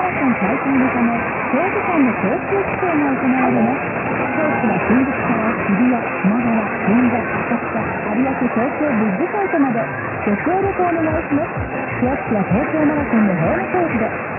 ラソン開催のため、長時間の交通規制が行われます。コースは新宿から日比谷、品川、銀座、浅草、有明、東京ビッグサイトまでご協力お願いします。詳しくは東京マラソンのホームページで。